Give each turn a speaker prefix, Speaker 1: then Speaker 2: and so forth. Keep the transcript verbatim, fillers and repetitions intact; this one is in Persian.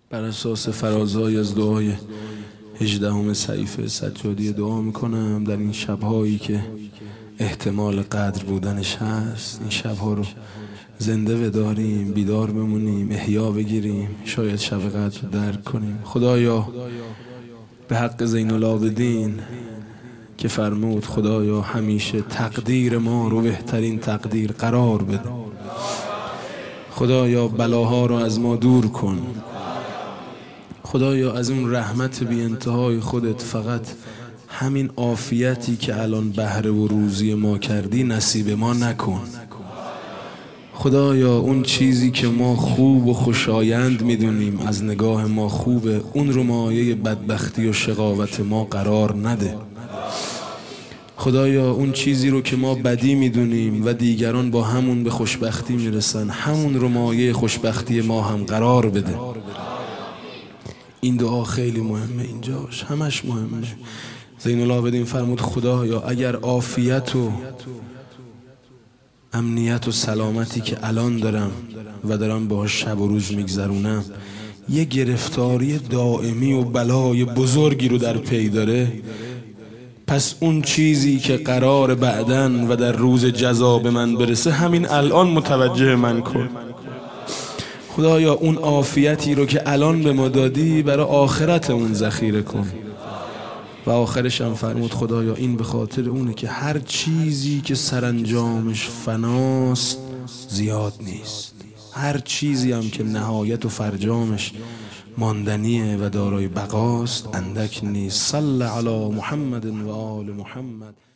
Speaker 1: بر اساس فرازهای از دعای هجدهم صحیفه سجادی دعا میکنم در این شبهایی که احتمال قدر بودنش هست. این شبها رو زنده بداریم، بیدار بمونیم، احیا بگیریم، شاید شب قدر رو درک کنیم. خدایا به حق زین العابدین که فرمود خدایا همیشه تقدیر ما رو بهترین تقدیر قرار بده. خدایا بلاها رو از ما دور کن. خدایا از اون رحمت بی انتهای خودت فقط همین عافیتی که الان بهره و روزی ما کردی نصیب ما نکن. خدایا اون چیزی که ما خوب و خوشایند میدونیم از نگاه ما خوبه، اون رو مایه بدبختی و شقاوت ما قرار نده. خدایا اون چیزی رو که ما بدی میدونیم و دیگران با همون به خوشبختی میرسن، همون رو مایه خوشبختی ما هم قرار بده. این دعا خیلی مهمه، اینجاش همش مهمه. زین العابدین فرمود خدایا اگر عافیت و امنیت و سلامتی که الان دارم و دارم باهاش شب و روز میگذرونم یه گرفتاری دائمی و بلای بزرگی رو در پی داره، پس اون چیزی که قرار بعدن و در روز جزا به من برسه همین الان متوجه من کن. خدایا اون عافیتی رو که الان به ما دادی برای آخرت اون ذخیره کن. و آخرش هم فرمود خدایا این به خاطر اونه که هر چیزی که سرانجامش فناست زیاد نیست، هر چیزی هم که نهایت و فرجامش ماندنیه و دارای بقاست اندک نیست. صل علی محمد و آل محمد.